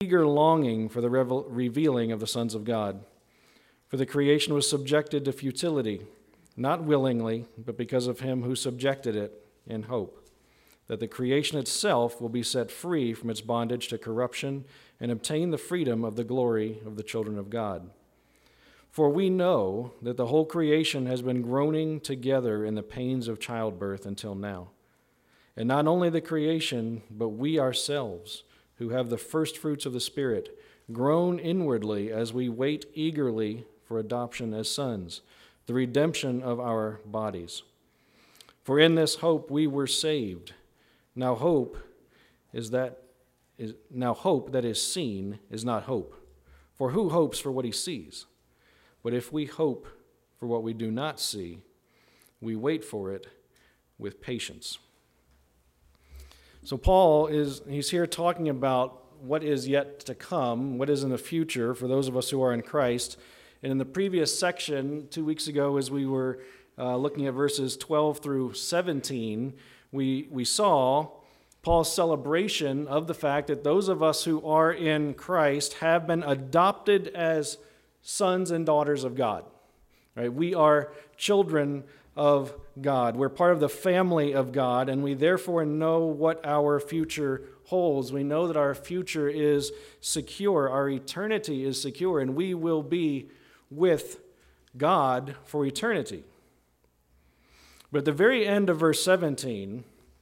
eager longing for the revealing of the sons of God. For the creation was subjected to futility, not willingly, but because of him who subjected it, in hope that the creation itself will be set free from its bondage to corruption and obtain the freedom of the glory of the children of God. For we know that the whole creation has been groaning together in the pains of childbirth until now. And not only the creation, but we ourselves, who have the first fruits of the Spirit, groan inwardly as we wait eagerly for adoption as sons, the redemption of our bodies. For in this hope we were saved. Now hope that is seen is not hope. For who hopes for what he sees? But if we hope for what we do not see, we wait for it with patience. So Paul he's here talking about what is yet to come, what is in the future for those of us who are in Christ. And in the previous section, 2 weeks ago, as we were looking at verses 12 through 17, we saw Paul's celebration of the fact that those of us who are in Christ have been adopted as sons and daughters of God. Right? We are children of God. We're part of the family of God, and we therefore know what our future holds. We know that our future is secure, our eternity is secure, and we will be with God for eternity. But at the very end of verse 17,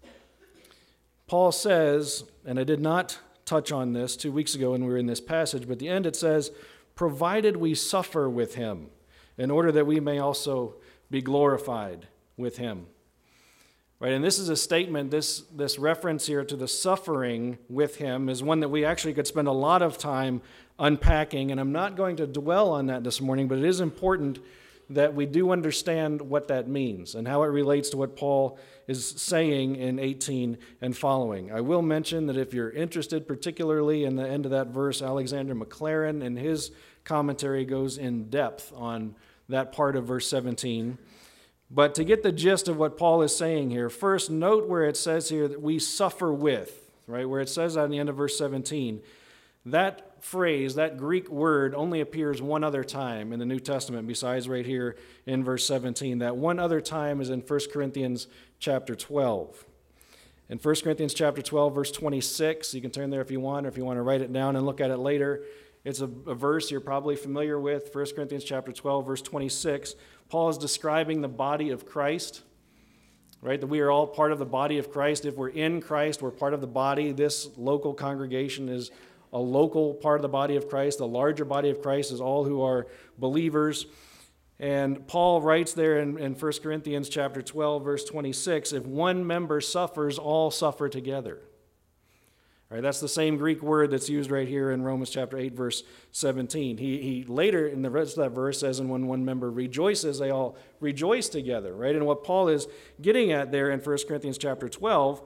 Paul says, and I did not touch on this 2 weeks ago when we were in this passage, but at the end it says, provided we suffer with him, in order that we may also be glorified with him. Right, and this is a statement, this reference here to the suffering with him is one that we actually could spend a lot of time unpacking, and I'm not going to dwell on that this morning, but it is important that we do understand what that means and how it relates to what Paul is saying in 18 and following. I will mention that if you're interested, particularly in the end of that verse, Alexander McLaren in his commentary goes in depth on that part of verse 17. But to get the gist of what Paul is saying here, first note where it says here that we suffer with, right? Where it says at the end of verse 17, that phrase, that Greek word only appears one other time in the New Testament besides right here in verse 17. That one other time is in 1 Corinthians chapter 12. In 1 Corinthians chapter 12, verse 26, you can turn there if you want, or if you want to write it down and look at it later. It's a verse you're probably familiar with, 1 Corinthians chapter 12, verse 26. Paul is describing the body of Christ, right? That we are all part of the body of Christ. If we're in Christ, we're part of the body. This local congregation is a local part of the body of Christ. The larger body of Christ is all who are believers. And Paul writes there in 1 Corinthians chapter 12, verse 26, if one member suffers, all suffer together. All right, that's the same Greek word that's used right here in Romans chapter 8, verse 17. He later in the rest of that verse says, and when one member rejoices, they all rejoice together, right? And what Paul is getting at there in 1 Corinthians chapter 12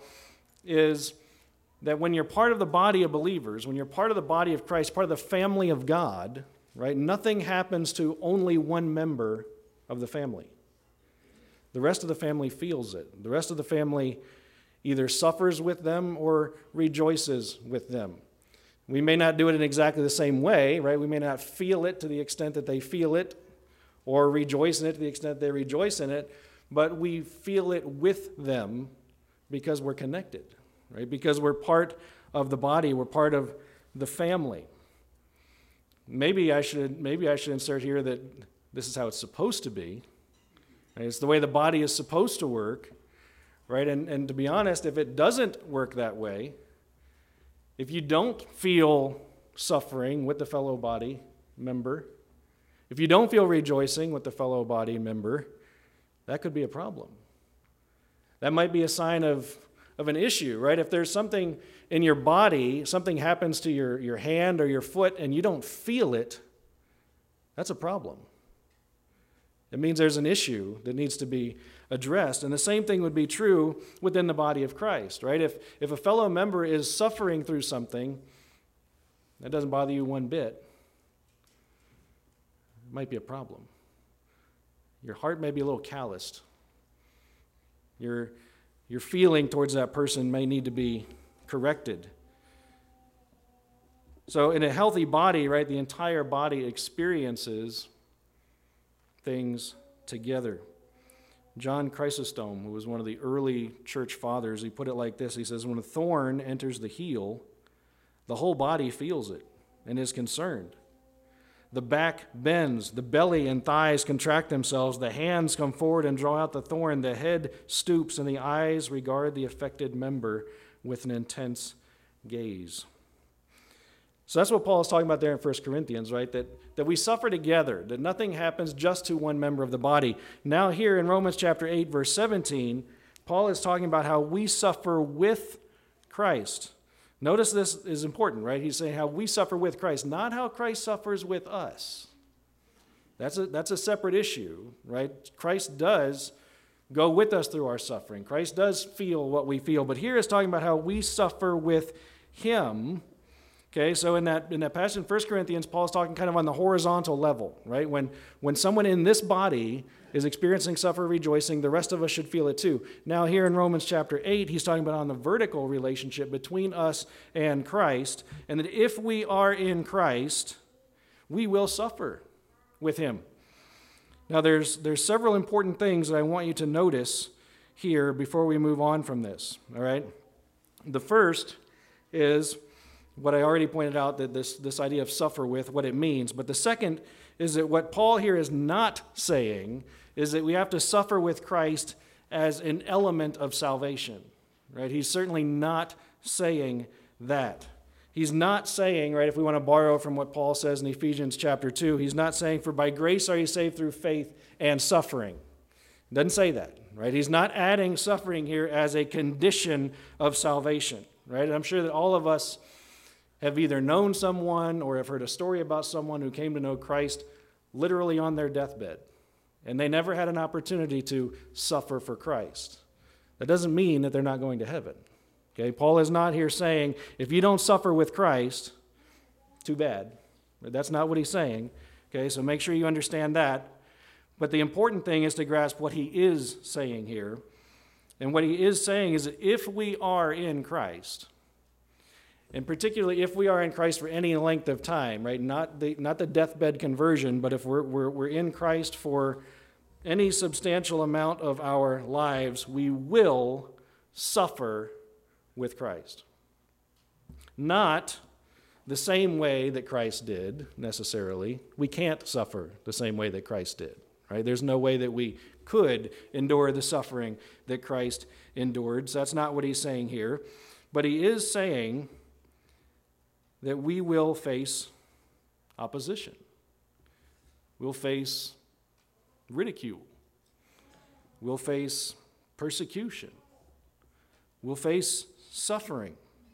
is that when you're part of the body of believers, when you're part of the body of Christ, part of the family of God, right, nothing happens to only one member of the family. The rest of the family feels it. The rest of the family either suffers with them or rejoices with them. We may not do it in exactly the same way, right? We may not feel it to the extent that they feel it or rejoice in it to the extent they rejoice in it, but we feel it with them because we're connected, right? Because we're part of the body, we're part of the family. Maybe I should insert here that this is how it's supposed to be. Right? It's the way the body is supposed to work. Right? And to be honest, if it doesn't work that way, if you don't feel suffering with the fellow body member, if you don't feel rejoicing with the fellow body member, that could be a problem. That might be a sign of an issue, right? If there's something in your body, something happens to your hand or your foot and you don't feel it, that's a problem. It means there's an issue that needs to be addressed. And the same thing would be true within the body of Christ, right? If a fellow member is suffering through something, that doesn't bother you one bit, it might be a problem. Your heart may be a little calloused. Your feeling towards that person may need to be corrected. So in a healthy body, right, the entire body experiences things together. John Chrysostom, who was one of the early church fathers, he put it like this. He says, when a thorn enters the heel, the whole body feels it and is concerned. The back bends, the belly and thighs contract themselves, the hands come forward and draw out the thorn, the head stoops, and the eyes regard the affected member with an intense gaze. So that's what Paul is talking about there in 1 Corinthians, right? That we suffer together, that nothing happens just to one member of the body. Now here in Romans chapter 8, verse 17, Paul is talking about how we suffer with Christ. Notice this is important, right? He's saying how we suffer with Christ, not how Christ suffers with us. That's a separate issue, right? Christ does go with us through our suffering. Christ does feel what we feel, but here it's talking about how we suffer with him. Okay, so in that passage in 1 Corinthians, Paul's talking kind of on the horizontal level, right? When someone in this body is experiencing suffering, rejoicing, the rest of us should feel it too. Now here in Romans chapter 8, he's talking about on the vertical relationship between us and Christ, and that if we are in Christ, we will suffer with him. Now there's several important things that I want you to notice here before we move on from this, all right? The first is what I already pointed out, that this idea of suffer with, what it means. But the second is that what Paul here is not saying is that we have to suffer with Christ as an element of salvation, right? He's certainly not saying that. He's not saying, right, if we want to borrow from what Paul says in Ephesians chapter 2, he's not saying, for by grace are you saved through faith and suffering. He doesn't say that, right? He's not adding suffering here as a condition of salvation, right? And I'm sure that all of us have either known someone or have heard a story about someone who came to know Christ literally on their deathbed, and they never had an opportunity to suffer for Christ. That doesn't mean that they're not going to heaven. Okay, Paul is not here saying, if you don't suffer with Christ, too bad. That's not what he's saying. Okay, so make sure you understand that. But the important thing is to grasp what he is saying here. And what he is saying is that if we are in Christ, and particularly if we are in Christ for any length of time, right? Not the deathbed conversion, but if we're in Christ for any substantial amount of our lives, we will suffer with Christ. Not the same way that Christ did, necessarily. We can't suffer the same way that Christ did, right? There's no way that we could endure the suffering that Christ endured. So that's not what he's saying here. But he is saying that we will face opposition. We'll face ridicule. We'll face persecution. We'll face suffering.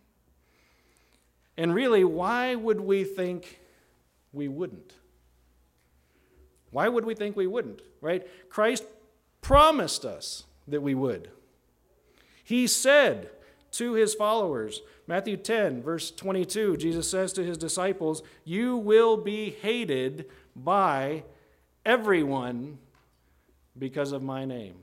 And really, why would we think we wouldn't? Why would we think we wouldn't, right? Christ promised us that we would. He said to his followers, Matthew 10, verse 22, Jesus says to his disciples, you will be hated by everyone because of my name.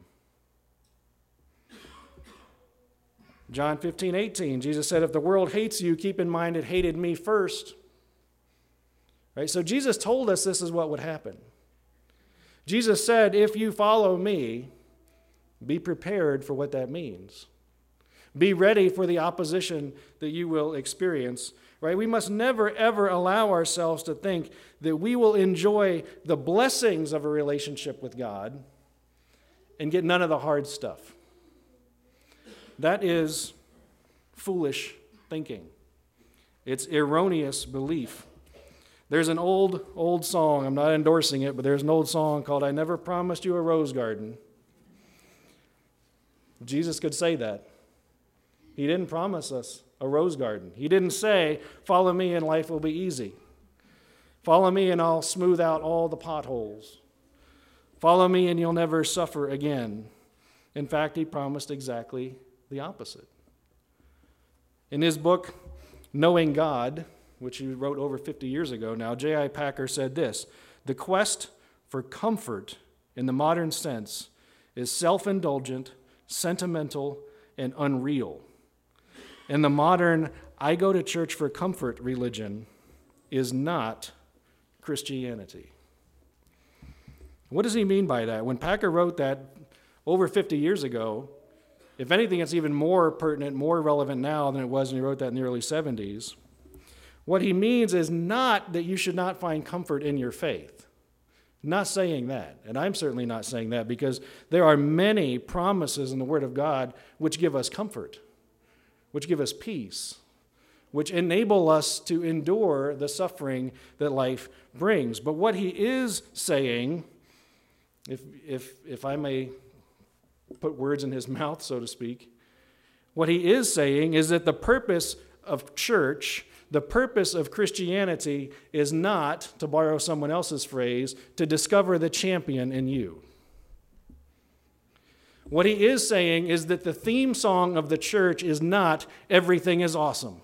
John 15, 18, Jesus said, if the world hates you, keep in mind it hated me first. Right? So Jesus told us this is what would happen. Jesus said, if you follow me, be prepared for what that means. Be ready for the opposition that you will experience, right? We must never, ever allow ourselves to think that we will enjoy the blessings of a relationship with God and get none of the hard stuff. That is foolish thinking. It's erroneous belief. There's an old song, I'm not endorsing it, but there's an old song called I Never Promised You a Rose Garden. Jesus could say that. He didn't promise us a rose garden. He didn't say, follow me and life will be easy. Follow me and I'll smooth out all the potholes. Follow me and you'll never suffer again. In fact, he promised exactly the opposite. In his book, Knowing God, which he wrote over 50 years ago now, J.I. Packer said this: the quest for comfort in the modern sense is self-indulgent, sentimental, and unreal. And the modern I go to church for comfort religion is not Christianity. What does he mean by that? When Packer wrote that over 50 years ago, if anything, it's even more pertinent, more relevant now than it was when he wrote that in the early 70s. What he means is not that you should not find comfort in your faith. Not saying that, and I'm certainly not saying that, because there are many promises in the Word of God which give us comfort, which give us peace, which enable us to endure the suffering that life brings. But what he is saying, if I may put words in his mouth, so to speak, what he is saying is that the purpose of church, the purpose of Christianity is not, to borrow someone else's phrase, to discover the champion in you. What he is saying is that the theme song of the church is not everything is awesome.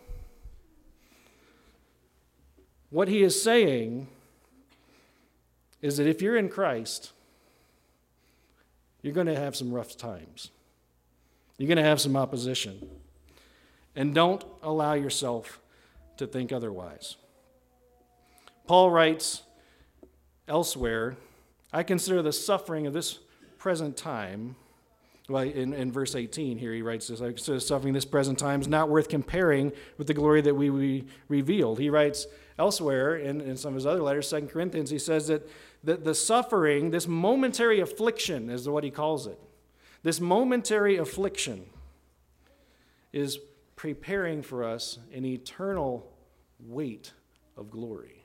What he is saying is that if you're in Christ, you're going to have some rough times. You're going to have some opposition. And don't allow yourself to think otherwise. Paul writes elsewhere, I consider the suffering of this present time, well, in verse 18 here he writes this, I consider the suffering of this present time is not worth comparing with the glory that we revealed. He writes elsewhere in some of his other letters, 2 Corinthians, he says that the suffering, this momentary affliction is what he calls it. This momentary affliction is preparing for us an eternal weight of glory.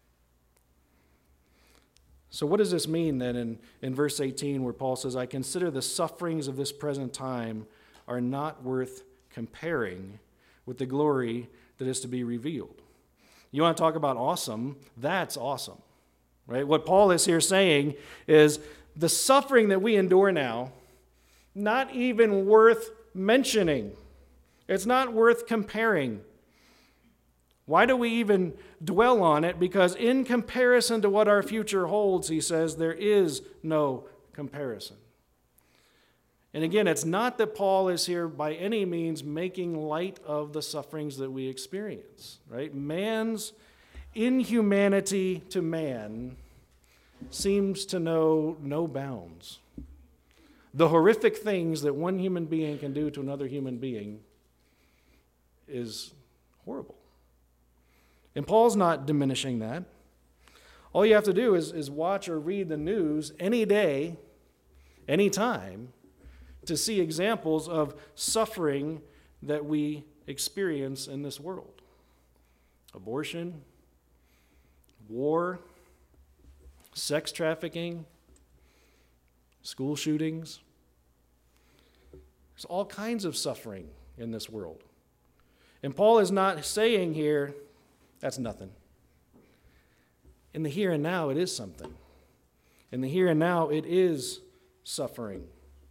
So what does this mean then in verse 18 where Paul says, I consider the sufferings of this present time are not worth comparing with the glory that is to be revealed? You want to talk about awesome? That's awesome, right? What Paul is here saying is the suffering that we endure now, not even worth mentioning. It's not worth comparing. Why do we even dwell on it? Because in comparison to what our future holds, he says, there is no comparison. And again, it's not that Paul is here by any means making light of the sufferings that we experience, right? Man's inhumanity to man seems to know no bounds. The horrific things that one human being can do to another human being is horrible. And Paul's not diminishing that. All you have to do is watch or read the news any day, any time, to see examples of suffering that we experience in this world. Abortion, war, sex trafficking, school shootings. There's all kinds of suffering in this world. And Paul is not saying here, that's nothing. In the here and now, it is something. In the here and now, it is suffering.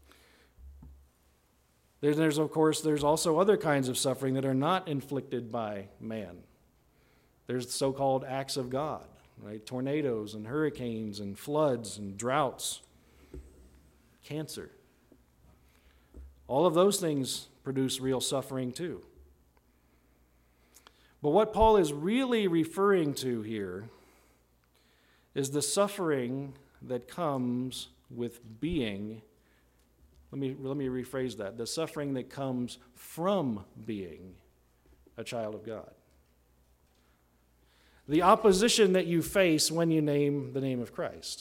There's also other kinds of suffering that are not inflicted by man. There's so-called acts of God, right? Tornadoes and hurricanes and floods and droughts, cancer. All of those things produce real suffering too. But what Paul is really referring to here is the suffering that comes with being, let me rephrase that, the suffering that comes from being a child of God. The opposition that you face when you name the name of Christ.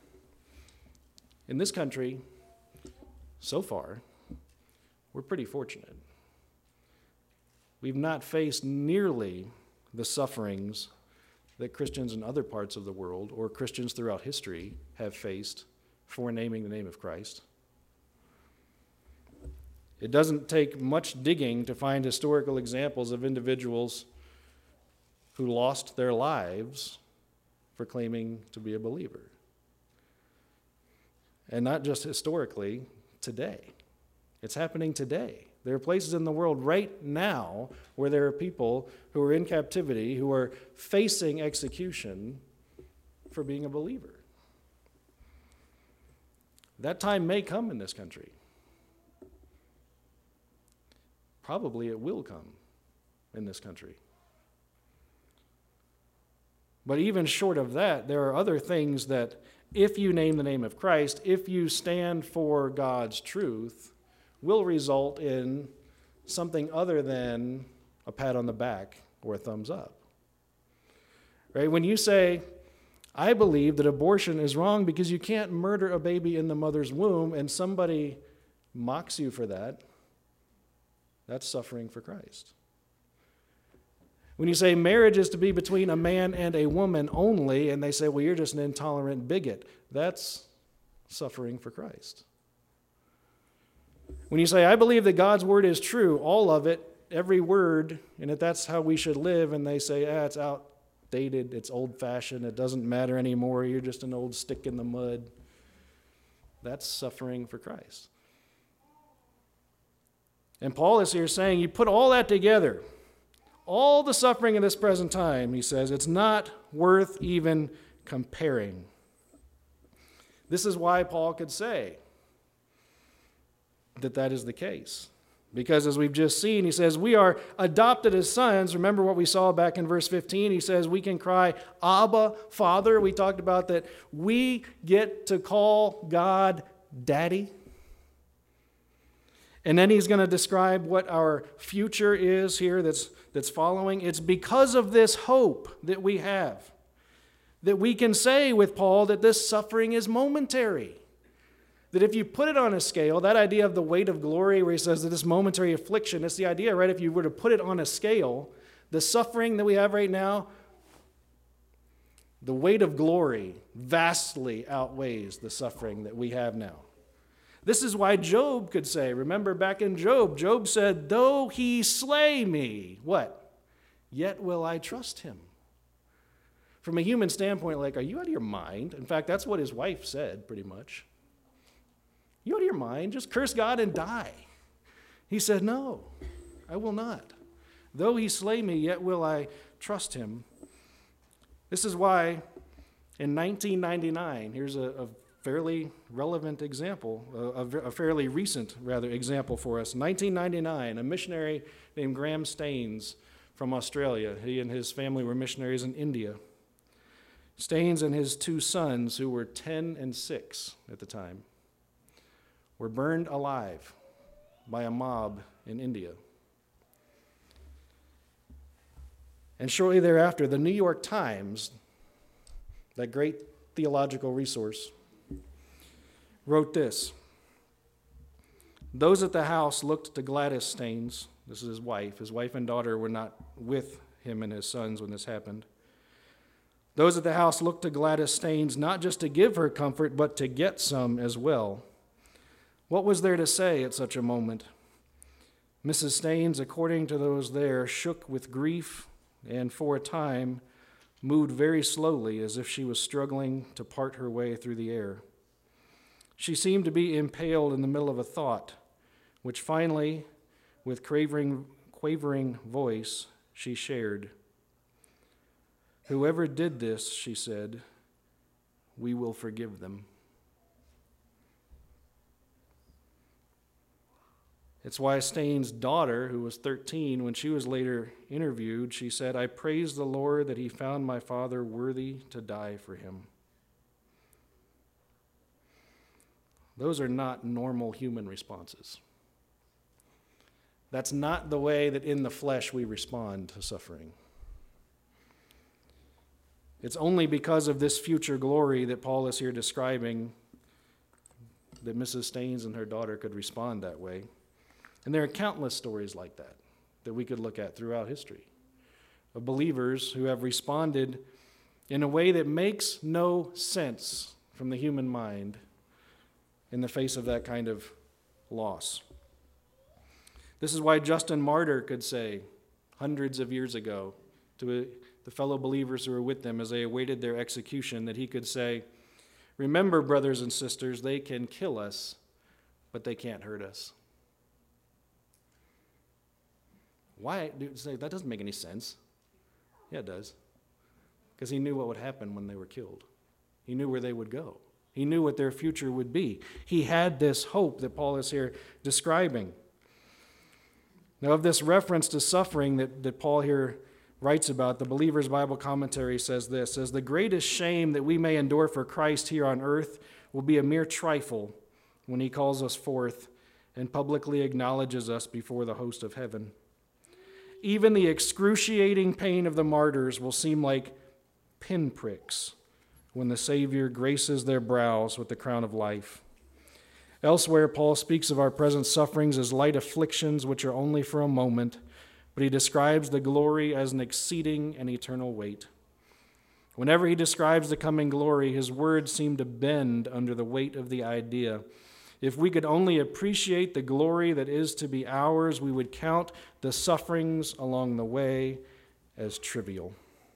In this country, so far, we're pretty fortunate. We've not faced nearly the sufferings that Christians in other parts of the world or Christians throughout history have faced for naming the name of Christ. It doesn't take much digging to find historical examples of individuals who lost their lives for claiming to be a believer. And not just historically, today. It's happening today. There are places in the world right now where there are people who are in captivity, who are facing execution for being a believer. That time may come in this country. Probably it will come in this country. But even short of that, there are other things that if you name the name of Christ, if you stand for God's truth, will result in something other than a pat on the back or a thumbs up. Right? When you say, I believe that abortion is wrong because you can't murder a baby in the mother's womb, and somebody mocks you for that, that's suffering for Christ. When you say marriage is to be between a man and a woman only, and they say, well, you're just an intolerant bigot, that's suffering for Christ. When you say, I believe that God's word is true, all of it, every word, and that that's how we should live, and they say, it's outdated, it's old-fashioned, it doesn't matter anymore, you're just an old stick in the mud, that's suffering for Christ. And Paul is here saying, you put all that together, all the suffering in this present time, he says, it's not worth even comparing. This is why Paul could say that is the case. Because as we've just seen, he says, we are adopted as sons. Remember what we saw back in verse 15? He says we can cry, Abba, Father. We talked about that we get to call God Daddy. And then he's going to describe what our future is here that's following. It's because of this hope that we have that we can say with Paul that this suffering is momentary. That if you put it on a scale, that idea of the weight of glory where he says that this momentary affliction, it's the idea, right? If you were to put it on a scale, the suffering that we have right now, the weight of glory vastly outweighs the suffering that we have now. This is why Job could say, remember back in Job, Job said, though he slay me, what? Yet will I trust him. From a human standpoint, like, are you out of your mind? In fact, that's what his wife said, pretty much. You out of your mind? Just curse God and die. He said, no, I will not. Though he slay me, yet will I trust him. This is why in 1999, here's a fairly relevant example, a fairly recent, example for us. 1999, a missionary named Graham Staines from Australia. He and his family were missionaries in India. Staines and his two sons, who were 10 and 6 at the time, were burned alive by a mob in India. And shortly thereafter, the New York Times, that great theological resource, wrote this. Those at the house looked to Gladys Staines, this is his wife. His wife and daughter were not with him and his sons when this happened. Those at the house looked to Gladys Staines not just to give her comfort, but to get some as well. What was there to say at such a moment? Mrs. Staines, according to those there, shook with grief and for a time moved very slowly as if she was struggling to part her way through the air. She seemed to be impaled in the middle of a thought, which finally, with quavering voice, she shared. Whoever did this, she said, we will forgive them. It's why Staines' daughter, who was 13, when she was later interviewed, she said, I praise the Lord that he found my father worthy to die for him. Those are not normal human responses. That's not the way that in the flesh we respond to suffering. It's only because of this future glory that Paul is here describing that Mrs. Staines and her daughter could respond that way. And there are countless stories like that we could look at throughout history of believers who have responded in a way that makes no sense from the human mind in the face of that kind of loss. This is why Justin Martyr could say hundreds of years ago to the fellow believers who were with them as they awaited their execution, that he could say, remember, brothers and sisters, they can kill us, but they can't hurt us. Why? That doesn't make any sense. Yeah, it does. Because he knew what would happen when they were killed. He knew where they would go. He knew what their future would be. He had this hope that Paul is here describing. Now, of this reference to suffering that Paul here writes about, the Believer's Bible Commentary says this, says, "The greatest shame that we may endure for Christ here on earth will be a mere trifle when he calls us forth and publicly acknowledges us before the host of heaven. Even the excruciating pain of the martyrs will seem like pinpricks when the Savior graces their brows with the crown of life." Elsewhere, Paul speaks of our present sufferings as light afflictions which are only for a moment, but he describes the glory as an exceeding and eternal weight. Whenever he describes the coming glory, his words seem to bend under the weight of the idea. If we could only appreciate the glory that is to be ours, we would count the sufferings along the way as trivial.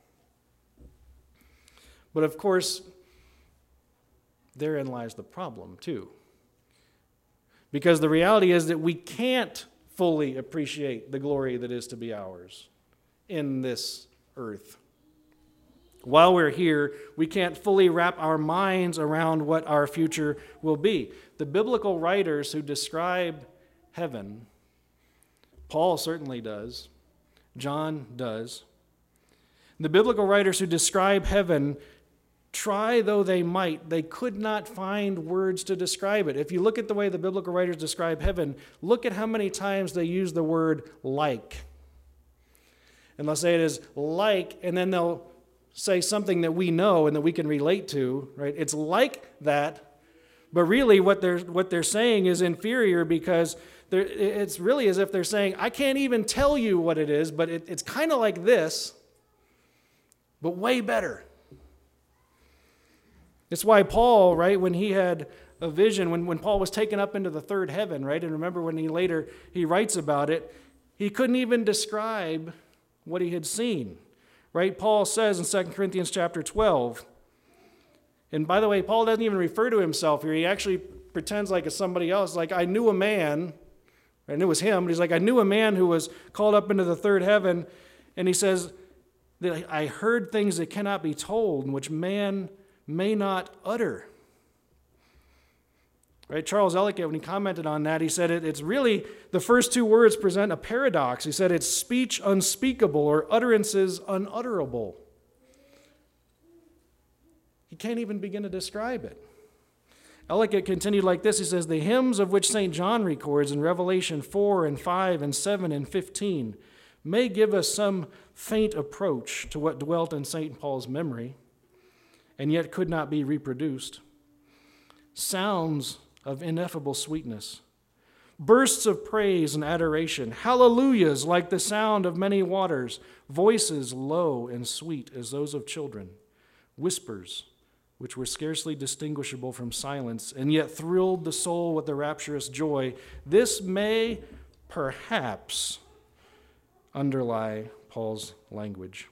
But of course, therein lies the problem too. Because the reality is that we can't fully appreciate the glory that is to be ours in this earth. While we're here, we can't fully wrap our minds around what our future will be. The biblical writers who describe heaven, Paul certainly does, John does. The biblical writers who describe heaven, try though they might, they could not find words to describe it. If you look at the way the biblical writers describe heaven, look at how many times they use the word like. And they'll say it is like, and then they'll say something that we know and that we can relate to, right? It's like that, but really what they're saying is inferior, because it's really as if they're saying, I can't even tell you what it is, but it's kind of like this, but way better. It's why Paul, right, when he had a vision, when Paul was taken up into the third heaven, right, and remember when he writes about it, he couldn't even describe what he had seen, right? Paul says in 2 Corinthians chapter 12, and by the way, Paul doesn't even refer to himself here. He actually pretends like it's somebody else. Like, I knew a man, and it was him, but he's like, I knew a man who was called up into the third heaven, and he says that I heard things that cannot be told, which man may not utter. Right? Charles Ellicott, when he commented on that, he said it's really, the first two words present a paradox. He said it's speech unspeakable or utterances unutterable. He can't even begin to describe it. Ellicott continued like this. He says, the hymns of which St. John records in Revelation 4 and 5 and 7 and 15 may give us some faint approach to what dwelt in St. Paul's memory, and yet could not be reproduced. Sounds of ineffable sweetness, bursts of praise and adoration, hallelujahs like the sound of many waters, voices low and sweet as those of children, whispers which were scarcely distinguishable from silence, and yet thrilled the soul with a rapturous joy. This may perhaps underlie Paul's language.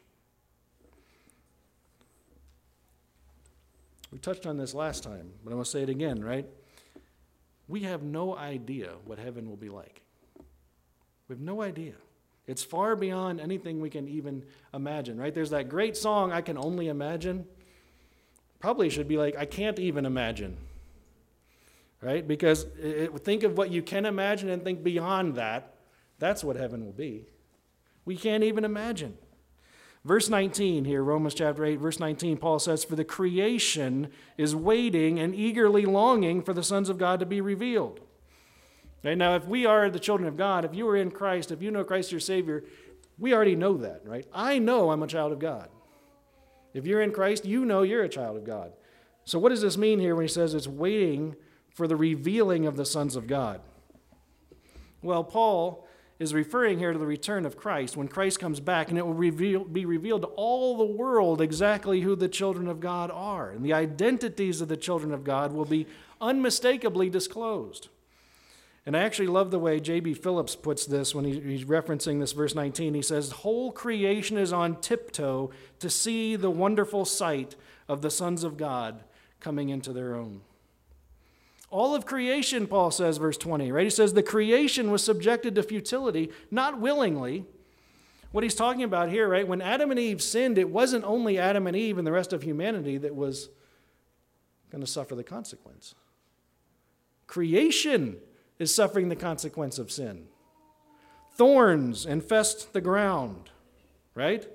We touched on this last time, but I'm going to say it again, right? We have no idea what heaven will be like. We have no idea. It's far beyond anything we can even imagine, right? There's that great song, I Can Only Imagine. Probably should be like, I can't even imagine, right? Because think of what you can imagine and think beyond that. That's what heaven will be. We can't even imagine. Verse 19 here, Romans chapter 8, verse 19, Paul says, for the creation is waiting and eagerly longing for the sons of God to be revealed. Okay, now, if we are the children of God, if you are in Christ, if you know Christ your Savior, we already know that, right? I know I'm a child of God. If you're in Christ, you know you're a child of God. So what does this mean here when he says it's waiting for the revealing of the sons of God? Well, Paul is referring here to the return of Christ, when Christ comes back, and it will be revealed to all the world exactly who the children of God are. And the identities of the children of God will be unmistakably disclosed. And I actually love the way J.B. Phillips puts this when he's referencing this verse 19. He says, whole creation is on tiptoe to see the wonderful sight of the sons of God coming into their own. All of creation, Paul says, verse 20, right? He says the creation was subjected to futility, not willingly. What he's talking about here, right? When Adam and Eve sinned, it wasn't only Adam and Eve and the rest of humanity that was going to suffer the consequence. Creation is suffering the consequence of sin. Thorns infest the ground, right?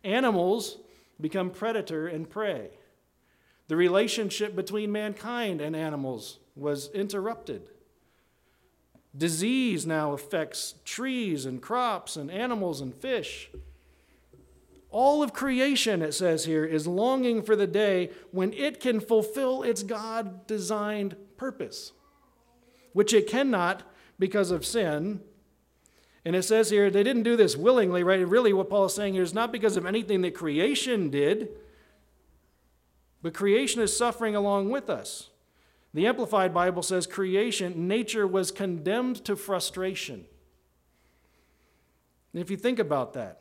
Animals become predator and prey. The relationship between mankind and animals was interrupted. Disease now affects trees and crops and animals and fish. All of creation, it says here, is longing for the day when it can fulfill its God-designed purpose, which it cannot because of sin. And it says here, they didn't do this willingly, right? Really what Paul is saying here is not because of anything that creation did, but creation is suffering along with us. The Amplified Bible says nature was condemned to frustration. And if you think about that,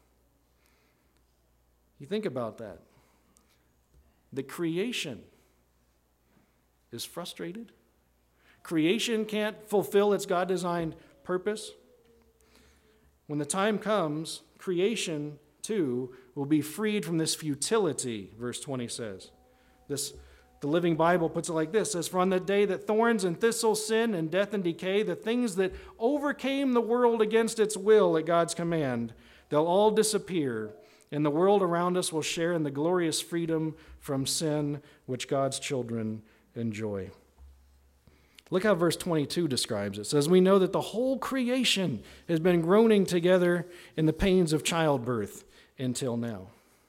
the creation is frustrated. Creation can't fulfill its God-designed purpose. When the time comes, creation too will be freed from this futility, verse 20 says. The Living Bible puts it like this, it says, "For on the day that thorns and thistles, sin and death and decay, the things that overcame the world against its will at God's command, they'll all disappear, and the world around us will share in the glorious freedom from sin which God's children enjoy." Look how verse 22 describes it. It says, "We know that the whole creation has been groaning together in the pains of childbirth until now."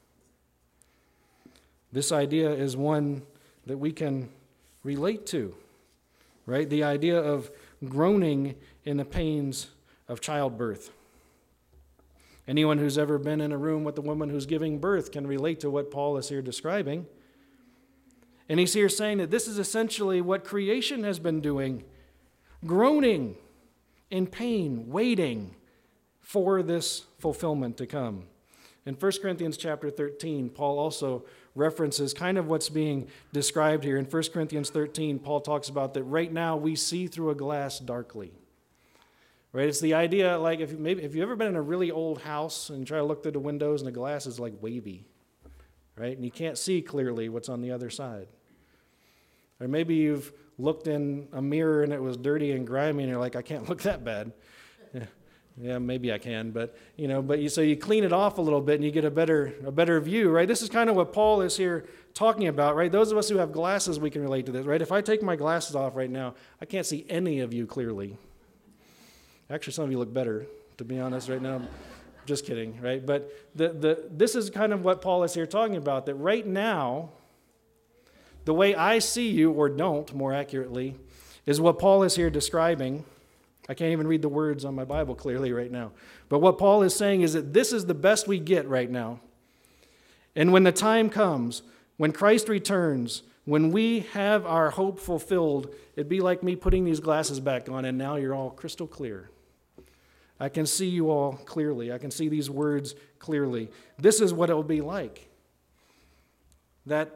This idea is one that we can relate to, right? The idea of groaning in the pains of childbirth. Anyone who's ever been in a room with a woman who's giving birth can relate to what Paul is here describing. And he's here saying that this is essentially what creation has been doing, groaning in pain, waiting for this fulfillment to come. In 1 Corinthians chapter 13, Paul also references kind of what's being described here. In 1 Corinthians 13, Paul talks about that right now we see through a glass darkly. Right? It's the idea, like if you've ever been in a really old house and try to look through the windows and the glass is like wavy, right? And you can't see clearly what's on the other side. Or maybe you've looked in a mirror and it was dirty and grimy and you're like, I can't look that bad. Yeah, maybe I can, so you clean it off a little bit and you get a better view, right? This is kind of what Paul is here talking about, right? Those of us who have glasses, we can relate to this, right? If I take my glasses off right now, I can't see any of you clearly. Actually, some of you look better, to be honest, right now. Just kidding, right? But this is kind of what Paul is here talking about, that right now, the way I see you, or don't, more accurately, is what Paul is here describing. I can't even read the words on my Bible clearly right now. But what Paul is saying is that this is the best we get right now. And when the time comes, when Christ returns, when we have our hope fulfilled, it'd be like me putting these glasses back on and now you're all crystal clear. I can see you all clearly. I can see these words clearly. This is what it will be like. That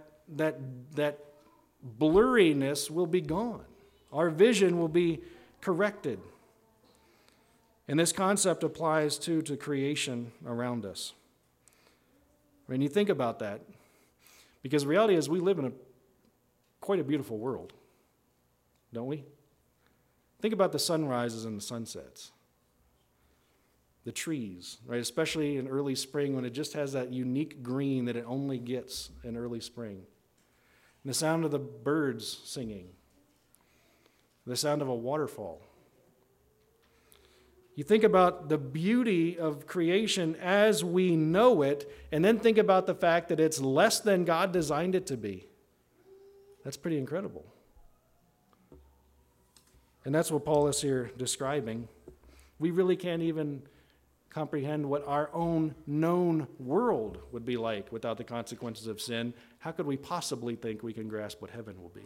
blurriness will be gone. Our vision will be corrected. And this concept applies too to creation around us. When you think about that, because the reality is we live in quite a beautiful world, don't we? Think about the sunrises and the sunsets. The trees, right? Especially in early spring when it just has that unique green that it only gets in early spring. And the sound of the birds singing. The sound of a waterfall. You think about the beauty of creation as we know it, and then think about the fact that it's less than God designed it to be. That's pretty incredible. And that's what Paul is here describing. We really can't even comprehend what our own known world would be like without the consequences of sin. How could we possibly think we can grasp what heaven will be?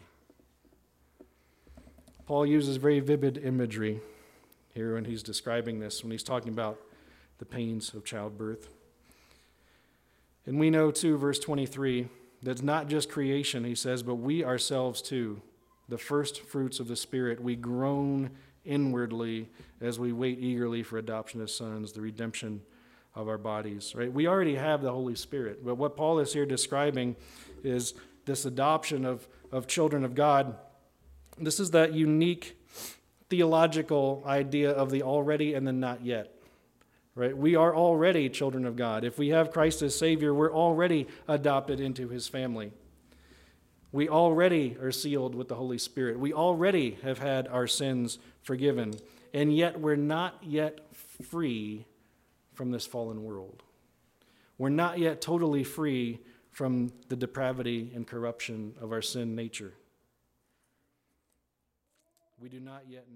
Paul uses very vivid imagery here when he's describing this, when he's talking about the pains of childbirth. And we know too, verse 23, that it's not just creation, he says, but we ourselves too, the first fruits of the Spirit, we groan inwardly as we wait eagerly for adoption as sons, the redemption of our bodies. Right? We already have the Holy Spirit, but what Paul is here describing is this adoption of children of God. This is that unique theological idea of the already and the not yet. right? We are already children of God. If we have Christ as Savior, we're already adopted into his family. We already are sealed with the Holy Spirit. We already have had our sins forgiven, and yet we're not yet free from this fallen world. We're not yet totally free from the depravity and corruption of our sin nature. We do not yet